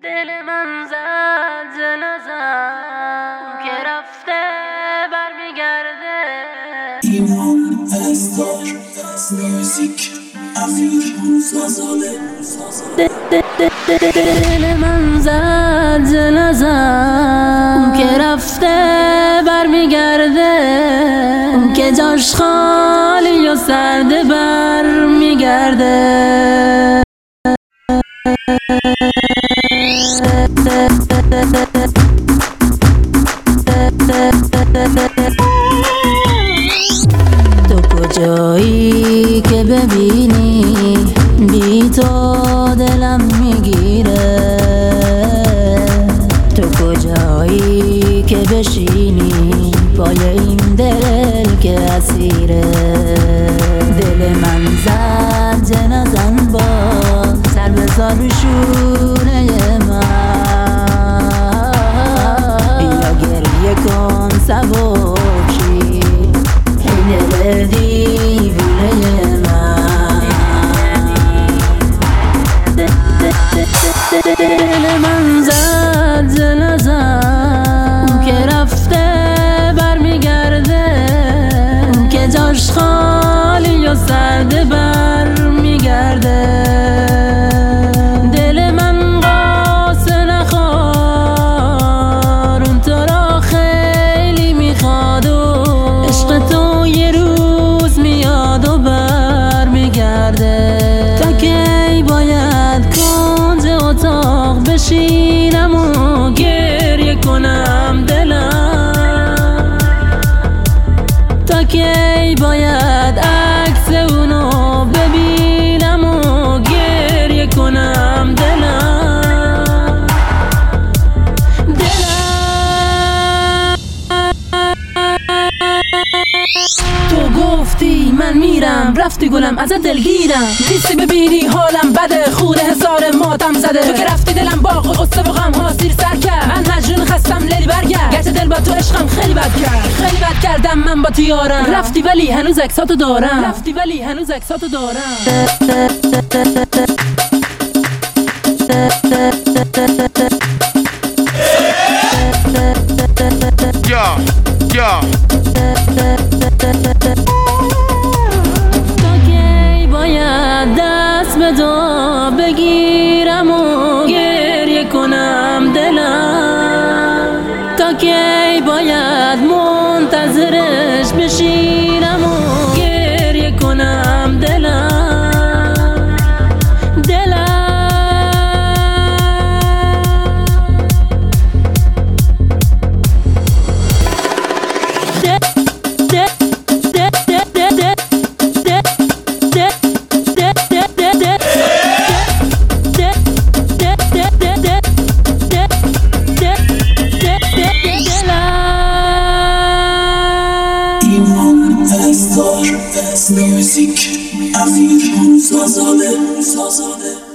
دل من زد جنازم که رفته برمیگرده. ایمان پرستار موزیک امیر زازاده. دل من زد جنازم که رفته برمیگرده، که جاش خالی و سرده برمیگرده. تو کجایی که ببینی بی تو دلم میگیره، تو کجایی که بشینی پای این دل که اسیره. دل من زد جنازم با سر بذار رو شونه من، بیا گریه کن سبکشی این دل دیوونه من. دل من زد جنازم که رفته برمیگرده، که جاش خالی و سرده برمیگرده. دل من قاسه نخوار، اون تو را خیلی میخواد و عشق تو یه روز میاد و برمیگرده. تا کی باید کنج اتاق بشینم و گریه کنم دلم، تا کی باید عکس اونو ببینم و گریه کنم دلم. تو گفتی من میرم، رفتی گلم ازت دلگیرم، نیستی ببینی حالم بده، خونه هزار ماتم زده. تو که رفتی دلم باغ و قصه و غم ها سیر سر کرد، من مجنون خستم لیلی برگرد، گرچه دل با تو عشقم خیلی بد کرد، خیلی بد کردم من با تو یارم. رفتی ولی هنوز عکساتو دارم، رفتی ولی هنوز عکساتو دارم. تا کی باید دست به دو بگیرم و گریه کنم دلم، تا کی باید منتظرش بشینم و گریه کنم دلم. ایمان پرستار موزیک امیر زازاده.